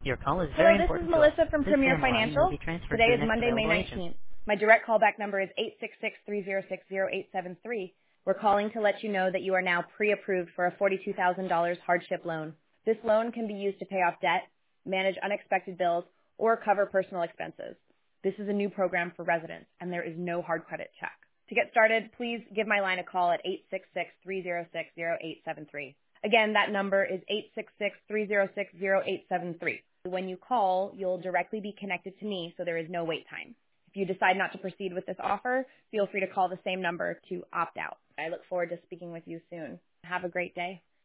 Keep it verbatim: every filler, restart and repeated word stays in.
Your call is Hello, very this is important to us. Melissa from Please stay Premier on the line and you'll Financial. be transferred Today to the is next Monday, May available agent. nineteenth. My direct callback number is eight six six, three zero six, zero eight seven three. We're calling to let you know that you are now pre-approved for a forty-two thousand dollars hardship loan. This loan can be used to pay off debt, manage unexpected bills, or cover personal expenses. This is a new program for residents, and there is no hard credit check. To get started, please give my line a call at eight six six, three zero six, zero eight seven three. Again, that number is eight six six, three zero six, zero eight seven three. When you call, you'll directly be connected to me, so there is no wait time. If you decide not to proceed with this offer, feel free to call the same number to opt out. I look forward to speaking with you soon. Have a great day.